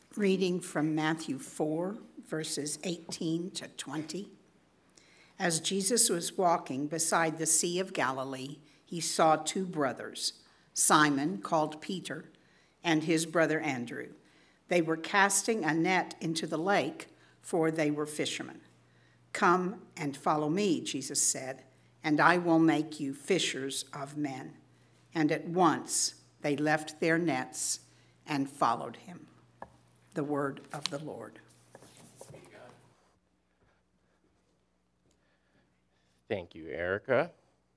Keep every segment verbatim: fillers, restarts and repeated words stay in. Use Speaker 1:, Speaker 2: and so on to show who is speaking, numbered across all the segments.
Speaker 1: Reading from Matthew four, verses eighteen to twenty. As Jesus was walking beside the Sea of Galilee, he saw two brothers, Simon, called Peter, and his brother Andrew. They were casting a net into the lake, for they were fishermen. "Come and follow me," Jesus said, "and I will make you fishers of men." And at once they left their nets and followed him. The word of the Lord.
Speaker 2: Thank you, Erica.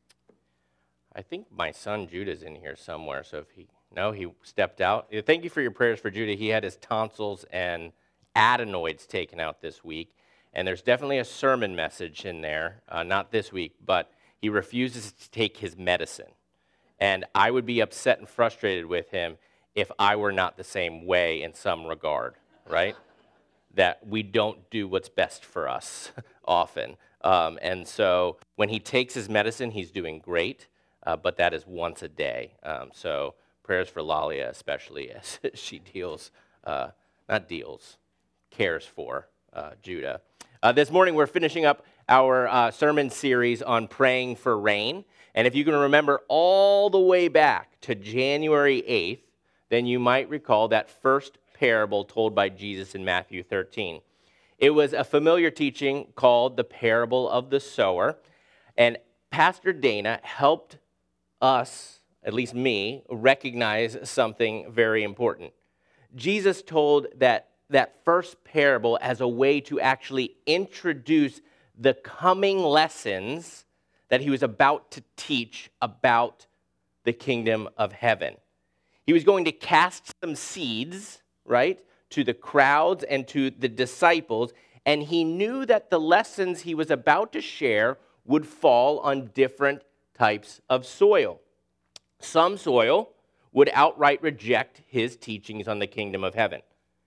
Speaker 2: I think my son Judah's in here somewhere, so if he, no, he stepped out. Thank you for your prayers for Judah. He had his tonsils and adenoids taken out this week, and there's definitely a sermon message in there, uh, not this week, but he refuses to take his medicine. And I would be upset and frustrated with him if I were not the same way in some regard, right? That we don't do what's best for us often. Um, and so when he takes his medicine, he's doing great, uh, but that is once a day. Um, so prayers for Lalia, especially as she deals, uh, not deals, cares for uh, Judah. Uh, this morning we're finishing up our uh, sermon series on praying for rain. And if you can remember all the way back to January eighth, then you might recall that first parable told by Jesus in Matthew thirteen. It was a familiar teaching called the parable of the sower, and Pastor Dana helped us, at least me, recognize something very important. Jesus told that, that first parable as a way to actually introduce the coming lessons that he was about to teach about the kingdom of heaven. He was going to cast some seeds, right, to the crowds and to the disciples, and he knew that the lessons he was about to share would fall on different types of soil. Some soil would outright reject his teachings on the kingdom of heaven.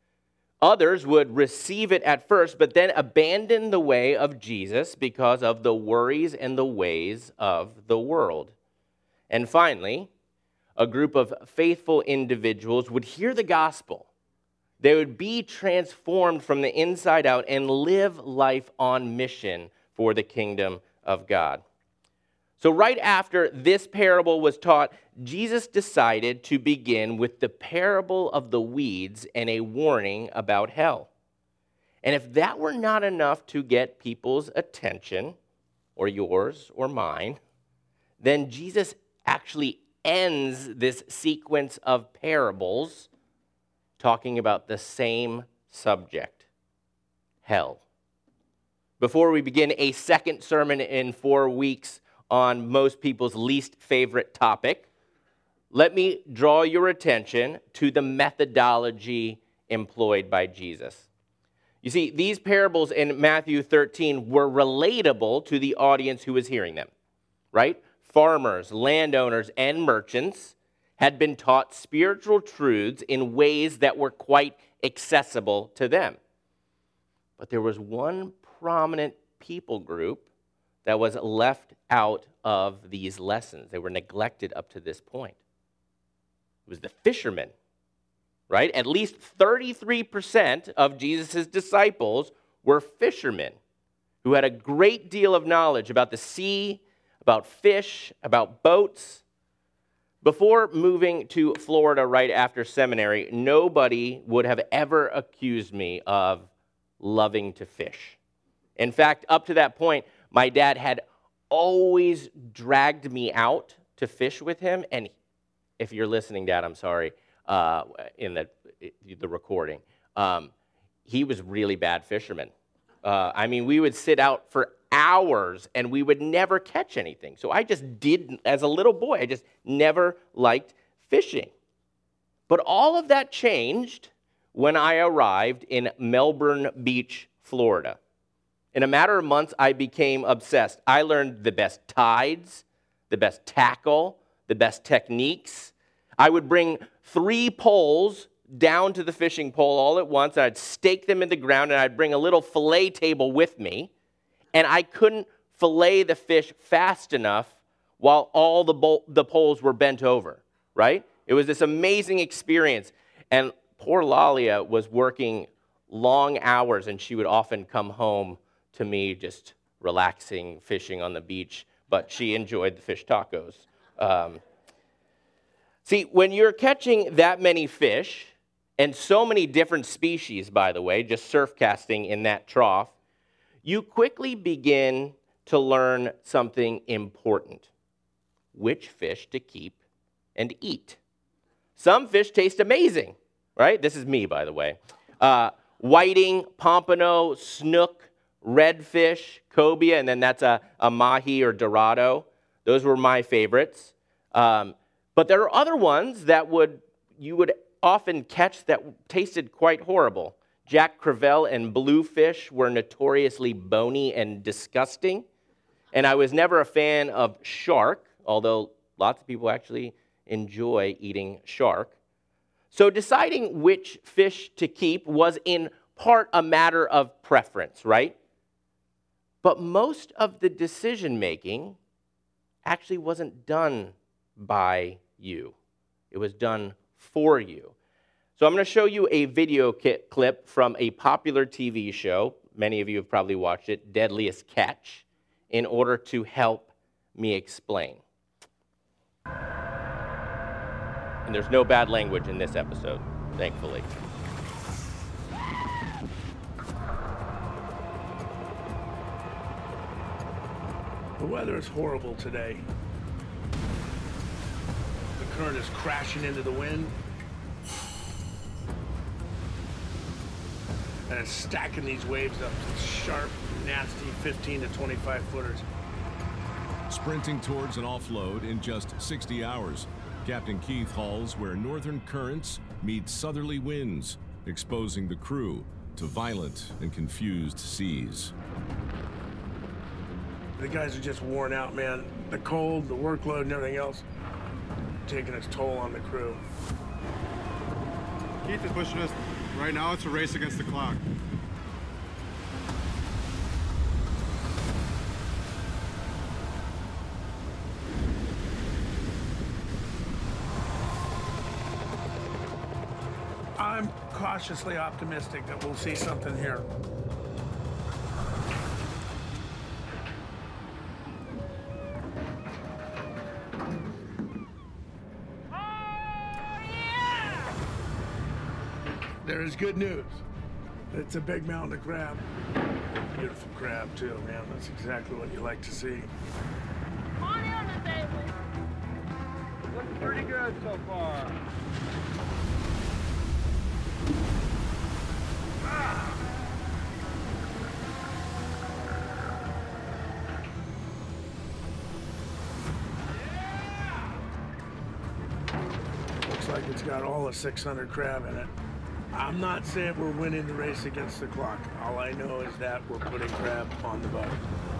Speaker 2: Others would receive it at first, but then abandon the way of Jesus because of the worries and the ways of the world. And finally, a group of faithful individuals would hear the gospel. They would be transformed from the inside out and live life on mission for the kingdom of God. So right after this parable was taught, Jesus decided to begin with the parable of the weeds and a warning about hell. And if that were not enough to get people's attention, or yours or mine, then Jesus actually ends this sequence of parables talking about the same subject, hell. Before we begin a second sermon in four weeks on most people's least favorite topic, let me draw your attention to the methodology employed by Jesus. You see, these parables in Matthew thirteen were relatable to the audience who was hearing them, right? Farmers, landowners, and merchants had been taught spiritual truths in ways that were quite accessible to them. But there was one prominent people group that was left out of these lessons. They were neglected up to this point. It was the fishermen, right? At least thirty-three percent of Jesus' disciples were fishermen who had a great deal of knowledge about the sea, about fish, about boats. Before moving to Florida right after seminary, nobody would have ever accused me of loving to fish. In fact, up to that point, my dad had always dragged me out to fish with him. And if you're listening, Dad, I'm sorry, uh, in the, the recording, um, he was really bad fisherman. Uh, I mean, we would sit out for hours and we would never catch anything. So I just did, as a little boy, I just never liked fishing. But all of that changed when I arrived in Melbourne Beach, Florida. In a matter of months, I became obsessed. I learned the best tides, the best tackle, the best techniques. I would bring three poles down to the fishing pole all at once, and I'd stake them in the ground, and I'd bring a little fillet table with me, and I couldn't fillet the fish fast enough while all the, bol- the poles were bent over, right? It was this amazing experience, and poor Lalia was working long hours, and she would often come home to me just relaxing, fishing on the beach, but she enjoyed the fish tacos. Um, see, when you're catching that many fish, and so many different species, by the way, just surf casting in that trough, you quickly begin to learn something important: which fish to keep and eat. Some fish taste amazing, right? This is me, by the way. Uh, whiting, pompano, snook, redfish, cobia, and then that's a, a mahi or dorado. Those were my favorites. Um, but there are other ones that would you would often catch that tasted quite horrible. Jack crevalle and bluefish were notoriously bony and disgusting. And I was never a fan of shark, although lots of people actually enjoy eating shark. So deciding which fish to keep was in part a matter of preference, right? But most of the decision-making actually wasn't done by you. It was done for you. So I'm going to show you a video clip from a popular T V show. Many of you have probably watched it, Deadliest Catch, in order to help me explain. And there's no bad language in this episode, thankfully.
Speaker 3: The weather is horrible today. The current is crashing into the wind. And it's stacking these waves up to sharp, nasty fifteen to twenty-five footers.
Speaker 4: Sprinting towards an offload in just sixty hours, Captain Keith hauls where northern currents meet southerly winds, exposing the crew to violent and confused seas.
Speaker 3: The guys are just worn out, man. The cold, the workload, and everything else taking its toll on the crew.
Speaker 5: Keith is pushing us. Right now, it's a race against the clock.
Speaker 3: I'm cautiously optimistic that we'll see something here. There is good news. It's a big mountain of crab. Beautiful crab, too, man. That's exactly what you like to see.
Speaker 6: On in the table. Looking pretty good so far. Ah. Yeah. Looks like it's got all the six hundred crab in it. I'm not saying we're winning the race against the clock. All I know is that we're putting crab on the boat.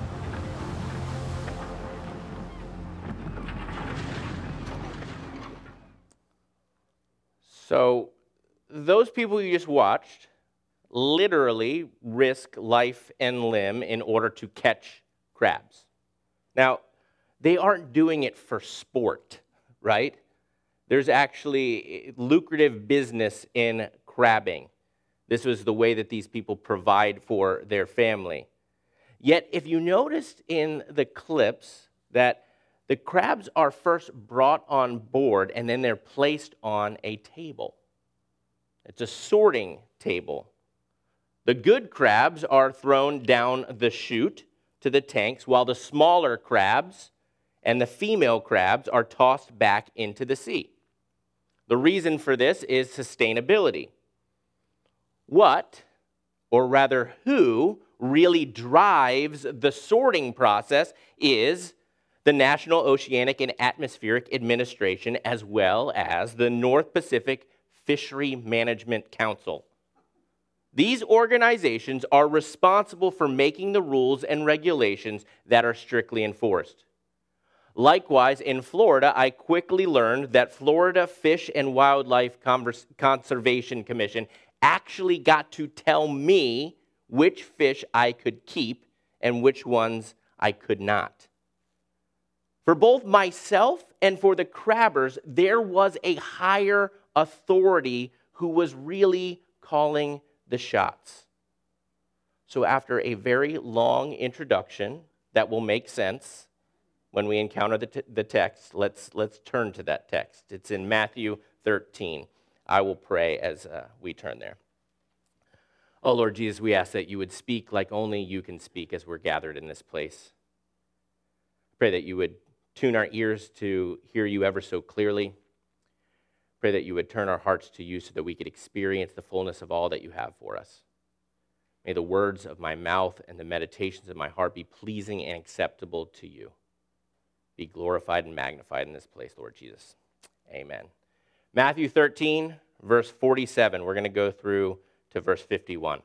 Speaker 2: So those people you just watched literally risk life and limb in order to catch crabs. Now, they aren't doing it for sport, right? There's actually lucrative business in crabbing. This was the way that these people provide for their family. Yet, if you noticed in the clips that the crabs are first brought on board and then they're placed on a table. It's a sorting table. The good crabs are thrown down the chute to the tanks, while the smaller crabs and the female crabs are tossed back into the sea. The reason for this is sustainability. What, or rather who, really drives the sorting process is the National Oceanic and Atmospheric Administration, as well as the North Pacific Fishery Management Council. These organizations are responsible for making the rules and regulations that are strictly enforced. Likewise, in Florida, I quickly learned that Florida Fish and Wildlife Convers- Conservation Commission actually got to tell me which fish I could keep and which ones I could not. For both myself and for the crabbers, there was a higher authority who was really calling the shots. So after a very long introduction that will make sense when we encounter the, t- the text, let's, let's turn to that text. It's in Matthew thirteen. I will pray as uh, we turn there. Oh, Lord Jesus, we ask that you would speak like only you can speak as we're gathered in this place. Pray that you would tune our ears to hear you ever so clearly. Pray that you would turn our hearts to you so that we could experience the fullness of all that you have for us. May the words of my mouth and the meditations of my heart be pleasing and acceptable to you. Be glorified and magnified in this place, Lord Jesus. Amen. Matthew thirteen, verse forty-seven. We're going to go through to verse fifty-one.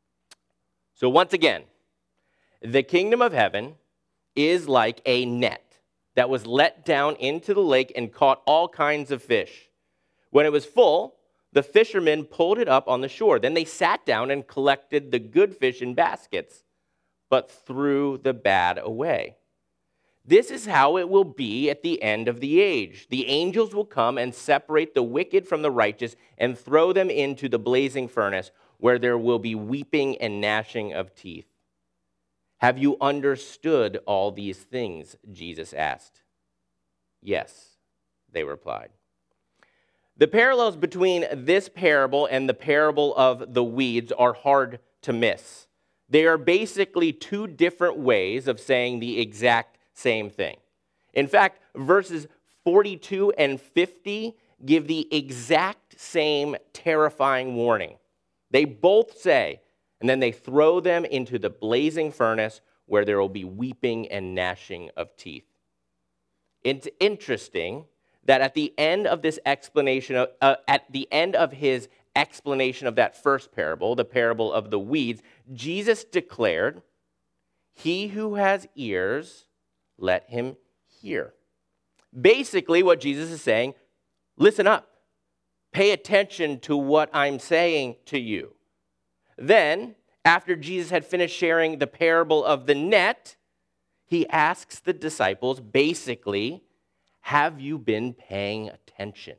Speaker 2: So once again, the kingdom of heaven is like a net that was let down into the lake and caught all kinds of fish. When it was full, the fishermen pulled it up on the shore. Then they sat down and collected the good fish in baskets, but threw the bad away. This is how it will be at the end of the age. The angels will come and separate the wicked from the righteous and throw them into the blazing furnace, where there will be weeping and gnashing of teeth. Have you understood all these things? Jesus asked. Yes, they replied. The parallels between this parable and the parable of the weeds are hard to miss. They are basically two different ways of saying the exact same thing. In fact, verses forty-two and fifty give the exact same terrifying warning. They both say, and then they throw them into the blazing furnace where there will be weeping and gnashing of teeth. It's interesting that at the end of this explanation, of, uh, at the end of his explanation of that first parable, the parable of the weeds, Jesus declared, "He who has ears, let him hear." Basically, what Jesus is saying, listen up. Pay attention to what I'm saying to you. Then, after Jesus had finished sharing the parable of the net, he asks the disciples, basically, have you been paying attention?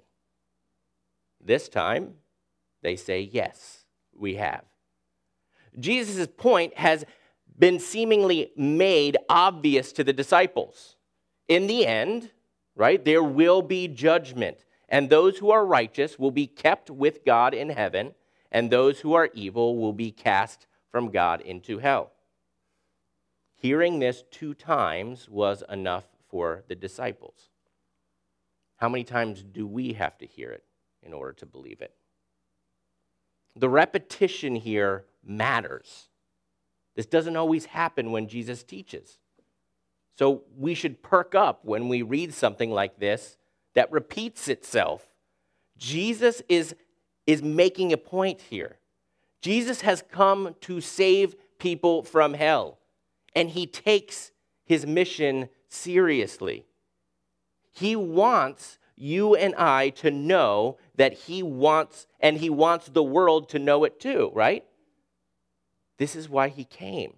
Speaker 2: This time, they say, yes, we have. Jesus' point has been seemingly made obvious to the disciples. In the end, right, there will be judgment, and those who are righteous will be kept with God in heaven, and those who are evil will be cast from God into hell. Hearing this two times was enough for the disciples. How many times do we have to hear it in order to believe it? The repetition here matters. This doesn't always happen when Jesus teaches. So we should perk up when we read something like this that repeats itself. Jesus is, is making a point here. Jesus has come to save people from hell, and he takes his mission seriously. He wants you and I to know that he wants, and he wants the world to know it too, right? This is why he came.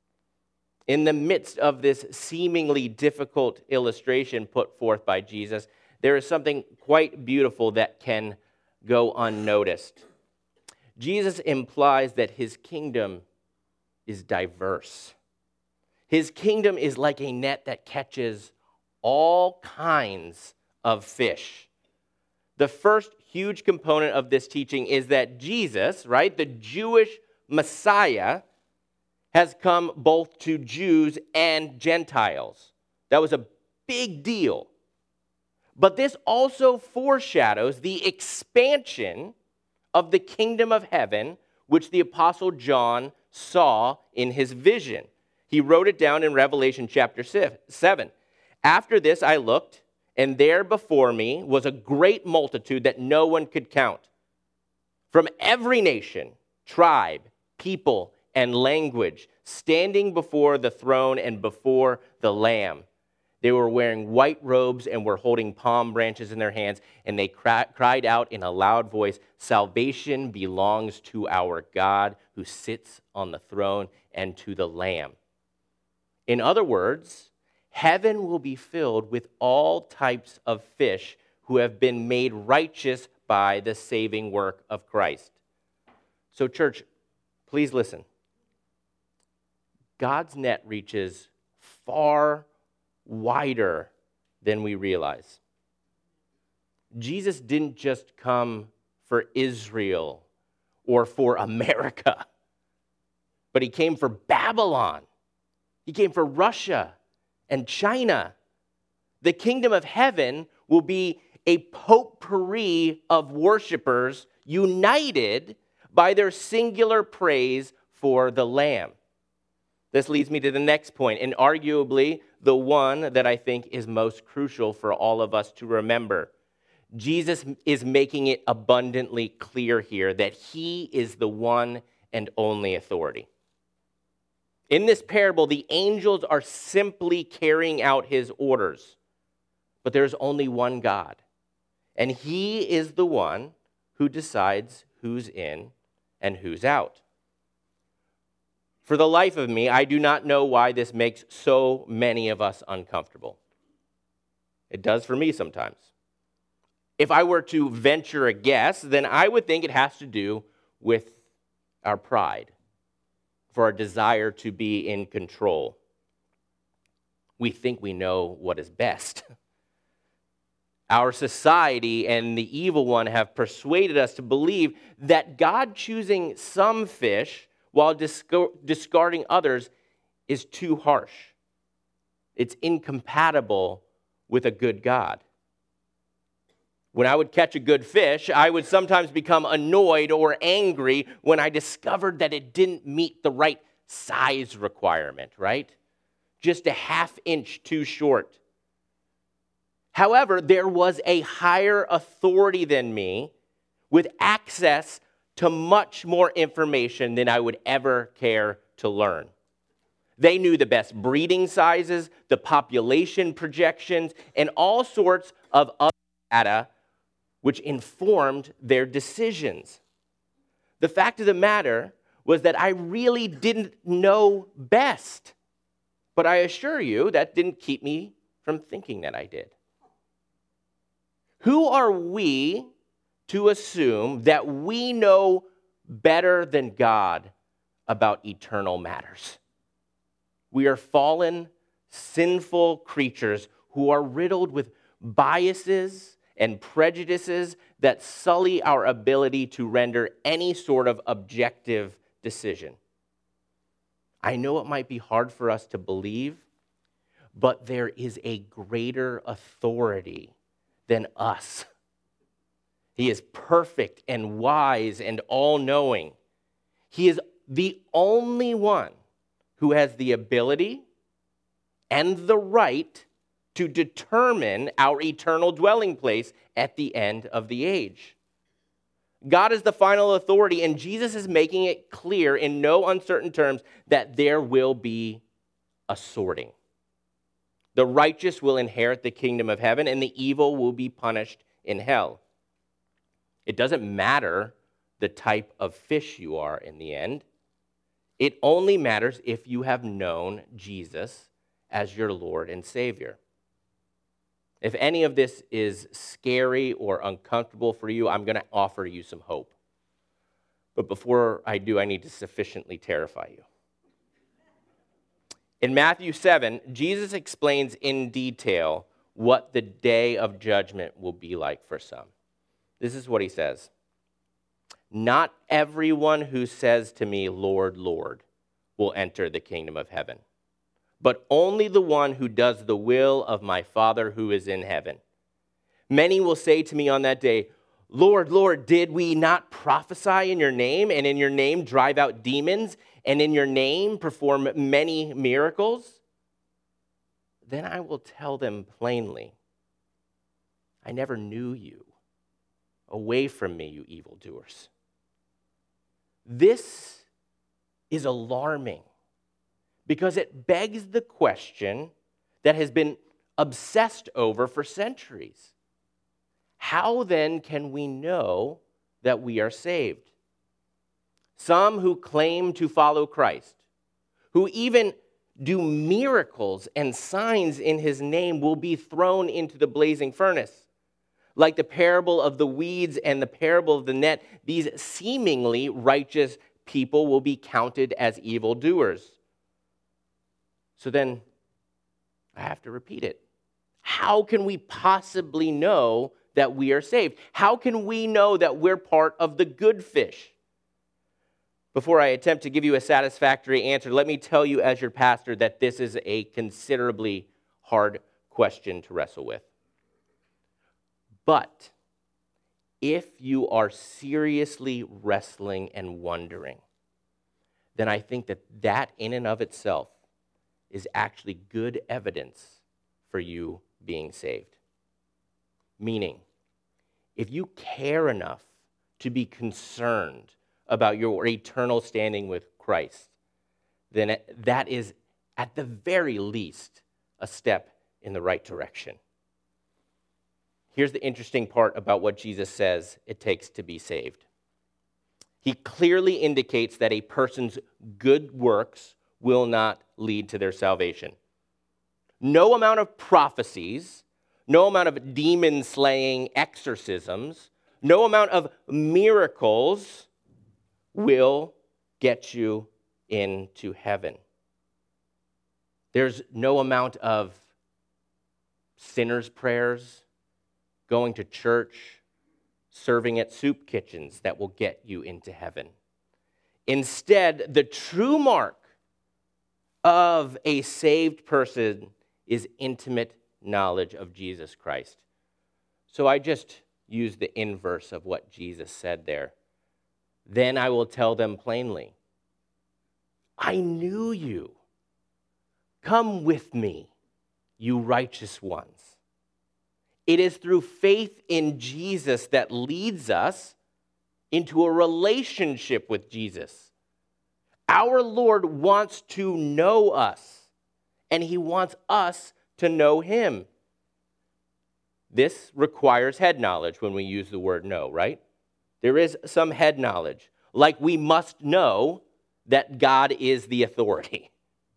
Speaker 2: In the midst of this seemingly difficult illustration put forth by Jesus, there is something quite beautiful that can go unnoticed. Jesus implies that his kingdom is diverse. His kingdom is like a net that catches all kinds of fish. The first huge component of this teaching is that Jesus, right, the Jewish Messiah, has come both to Jews and Gentiles. That was a big deal. But this also foreshadows the expansion of the kingdom of heaven, which the Apostle John saw in his vision. He wrote it down in Revelation chapter seven. After this I looked, and there before me was a great multitude that no one could count, from every nation, tribe, people, and language, standing before the throne and before the Lamb. They were wearing white robes and were holding palm branches in their hands, and they cry, cried out in a loud voice, "Salvation belongs to our God who sits on the throne and to the Lamb." In other words, heaven will be filled with all types of fish who have been made righteous by the saving work of Christ. So, church, please listen. God's net reaches far wider than we realize. Jesus didn't just come for Israel or for America, but he came for Babylon. He came for Russia and China. The kingdom of heaven will be a potpourri of worshipers united by their singular praise for the Lamb. This leads me to the next point, and arguably the one that I think is most crucial for all of us to remember. Jesus is making it abundantly clear here that he is the one and only authority. In this parable, the angels are simply carrying out his orders, but there's only one God, and he is the one who decides who's in and who's out. For the life of me, I do not know why this makes so many of us uncomfortable. It does for me sometimes. If I were to venture a guess, then I would think it has to do with our pride, for our desire to be in control. We think we know what is best. Our society and the evil one have persuaded us to believe that God choosing some fish while discarding others is too harsh. It's incompatible with a good God. When I would catch a good fish, I would sometimes become annoyed or angry when I discovered that it didn't meet the right size requirement, right? Just a half inch too short. However, there was a higher authority than me with access to much more information than I would ever care to learn. They knew the best breeding sizes, the population projections, and all sorts of other data which informed their decisions. The fact of the matter was that I really didn't know best. But I assure you, that didn't keep me from thinking that I did. Who are we to assume that we know better than God about eternal matters? We are fallen, sinful creatures who are riddled with biases and prejudices that sully our ability to render any sort of objective decision. I know it might be hard for us to believe, but there is a greater authority than us. He is perfect and wise and all-knowing. He is the only one who has the ability and the right to determine our eternal dwelling place at the end of the age. God is the final authority, and Jesus is making it clear in no uncertain terms that there will be a sorting. The righteous will inherit the kingdom of heaven, and the evil will be punished in hell. It doesn't matter the type of fish you are in the end. It only matters if you have known Jesus as your Lord and Savior. If any of this is scary or uncomfortable for you, I'm going to offer you some hope. But before I do, I need to sufficiently terrify you. In Matthew seven, Jesus explains in detail what the day of judgment will be like for some. This is what he says. Not everyone who says to me, Lord, Lord, will enter the kingdom of heaven, but only the one who does the will of my Father who is in heaven. Many will say to me on that day, Lord, Lord, did we not prophesy in your name, and in your name drive out demons, and in your name perform many miracles? Then I will tell them plainly, I never knew you. Away from me, you evildoers. This is alarming because it begs the question that has been obsessed over for centuries. How then can we know that we are saved? Some who claim to follow Christ, who even do miracles and signs in his name, will be thrown into the blazing furnace. like the parable of the weeds and the parable of the net, these seemingly righteous people will be counted as evildoers. So then, I have to repeat it. How can we possibly know that we are saved? How can we know that we're part of the good fish? Before I attempt to give you a satisfactory answer, let me tell you as your pastor that this is a considerably hard question to wrestle with. But if you are seriously wrestling and wondering, then I think that that in and of itself is actually good evidence for you being saved. Meaning, if you care enough to be concerned about your eternal standing with Christ, then that is at the very least a step in the right direction. Here's the interesting part about what Jesus says it takes to be saved. He clearly indicates that a person's good works will not lead to their salvation. No amount of prophecies, no amount of demon-slaying exorcisms, no amount of miracles will get you into heaven. There's no amount of sinners' prayers, going to church, serving at soup kitchens that will get you into heaven. Instead, the true mark of a saved person is intimate knowledge of Jesus Christ. So I just used the inverse of what Jesus said there. Then I will tell them plainly, I knew you. Come with me, you righteous ones. It is through faith in Jesus that leads us into a relationship with Jesus. Our Lord wants to know us, and he wants us to know him. This requires head knowledge when we use the word know, right? There is some head knowledge, like we must know that God is the authority.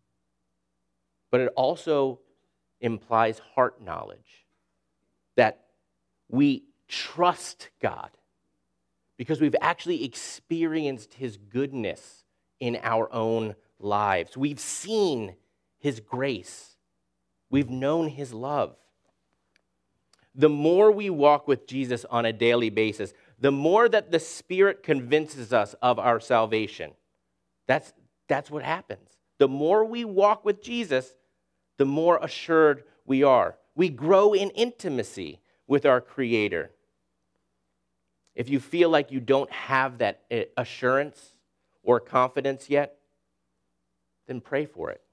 Speaker 2: But it also implies heart knowledge, that we trust God because we've actually experienced his goodness in our own lives. We've seen his grace. We've known his love. The more we walk with Jesus on a daily basis, the more that the Spirit convinces us of our salvation. That's, that's what happens. The more we walk with Jesus, the more assured we are. We grow in intimacy with our Creator. If you feel like you don't have that assurance or confidence yet, then pray for it.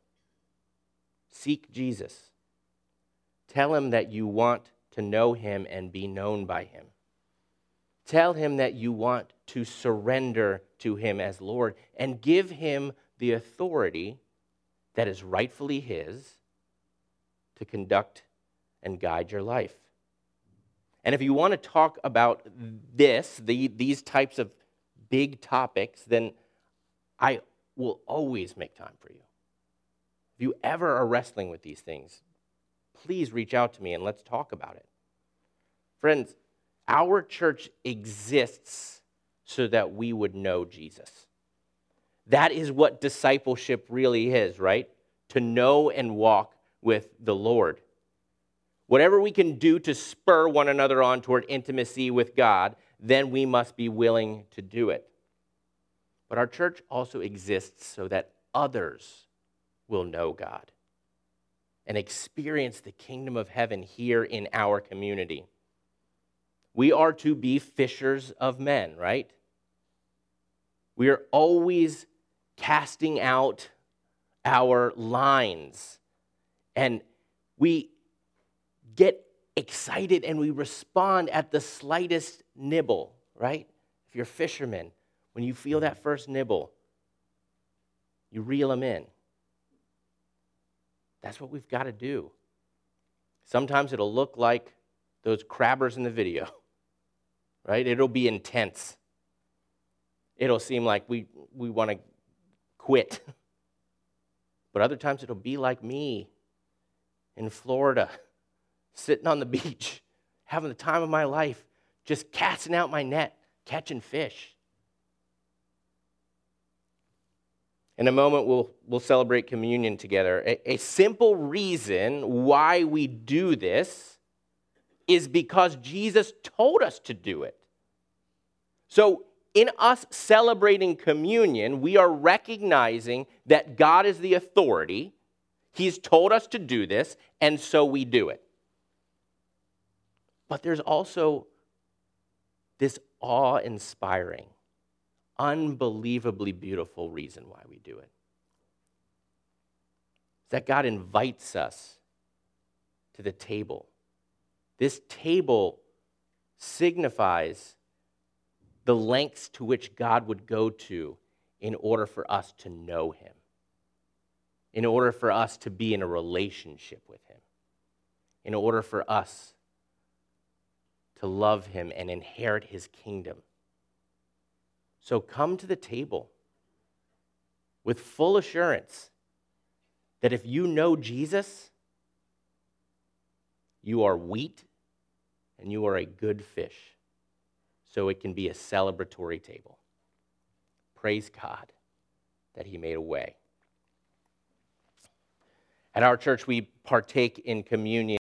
Speaker 2: Seek Jesus. Tell him that you want to know him and be known by him. Tell him that you want to surrender to him as Lord and give him the authority that is rightfully his to conduct and guide your life. And if you want to talk about this, the, these types of big topics, then I will always make time for you. If you ever are wrestling with these things, please reach out to me and let's talk about it. Friends, our church exists so that we would know Jesus. That is what discipleship really is, right? To know and walk with the Lord. Whatever we can do to spur one another on toward intimacy with God, then we must be willing to do it. But our church also exists so that others will know God and experience the kingdom of heaven here in our community. We are to be fishers of men, right? We are always casting out our lines, and we get excited and we respond at the slightest nibble, right? If you're fishermen, when you feel that first nibble, you reel them in. That's what we've got to do. Sometimes it'll look like those crabbers in the video, right? It'll be intense. It'll seem like we, we want to quit. But other times it'll be like me in Florida, sitting on the beach, having the time of my life, just casting out my net, catching fish. In a moment, we'll, we'll celebrate communion together. A, a simple reason why we do this is because Jesus told us to do it. So in us celebrating communion, we are recognizing that God is the authority. He's told us to do this, and so we do it. But there's also this awe-inspiring, unbelievably beautiful reason why we do it. It's that God invites us to the table. This table signifies the lengths to which God would go to in order for us to know him, in order for us to be in a relationship with him, in order for us to love him and inherit his kingdom. So come to the table with full assurance that if you know Jesus, you are wheat and you are a good fish. So it can be a celebratory table. Praise God that he made a way. At our church, we partake in communion